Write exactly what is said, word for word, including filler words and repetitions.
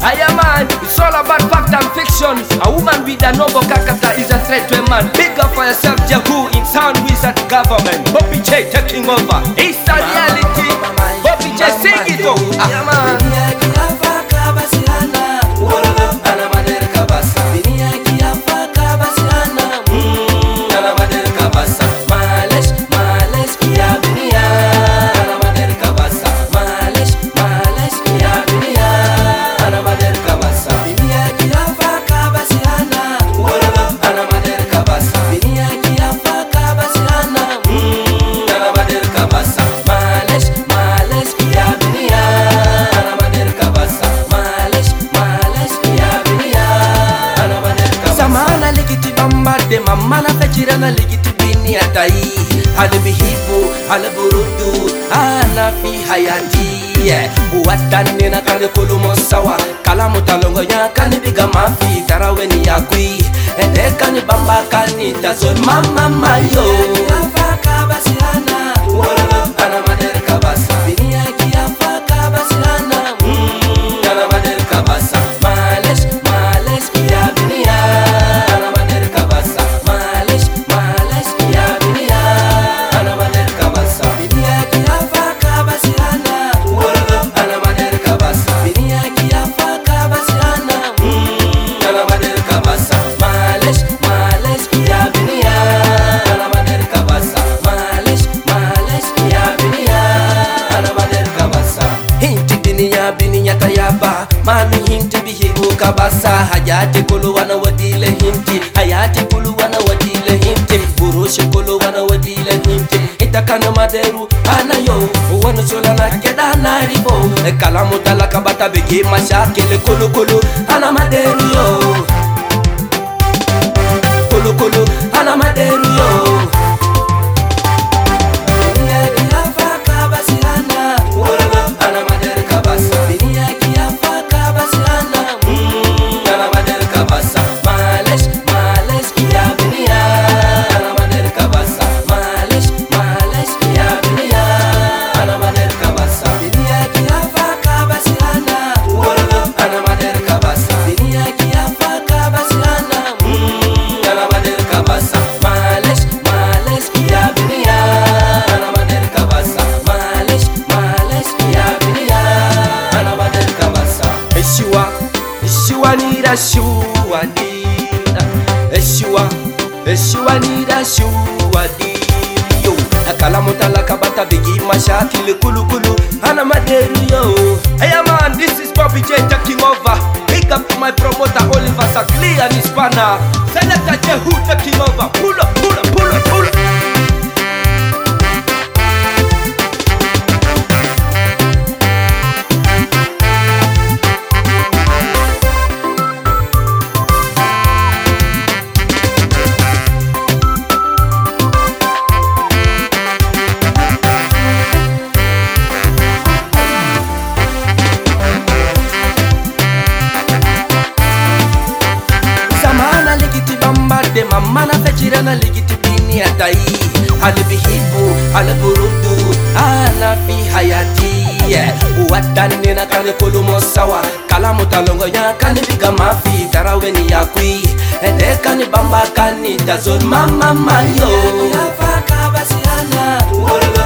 Hiya man, it's all about fact and fiction. A woman with a noble character is a threat to a man. Big up for yourself, Jagu, in sound wizard government. Bobby J taking over. It's a reality. Bobby J sing it up. Hiya man. Mama na fechira na ligiti bini atai Hale bihibu, hale burudu, ana fi hayati Buwatani na kane kulu mosawa Kala mutalongo ya kane biga mafi Taraweni ya kui, ende kane bamba kani Tazon mama mayo Kiafa kabasi hana Wala ana mader kabasa Bini ya kiafa kabasi hana Ana mader kabasa Males, males kia bini ya Mami hinti bihibu kabasa Hayati kulu wana wadile hinti Hayati kulu wana wadile hinti Burushi kulu wana wadile hinti Itakana maderu anayo Wanu sula na keda naribo Kalamu talaka bata bigi mashakele Kulu kulu ana maderu yo Kulu kulu ana maderu yo Eshua nida shua nida Eshua, Eshua nida shua nida Yo, akala talaka bata bigi mashakile kulu kulu Ana maderu yo. Hey man, this is Bobby J taking over. Big up to my promoter Oliver Sakli and his partner Selector Jehu taking over. Pull up, pull up, pull up, pull up. De mama na fechira na ligiti bini atai Hale bihibu, hale burudu, ana fi hayati Uwatani na kane kulu mosawa Kala mutalongo ya kane biga mafi Taraweni ya kui, ende kane bamba kani Tazon mama mayo Kiafa kabasi hana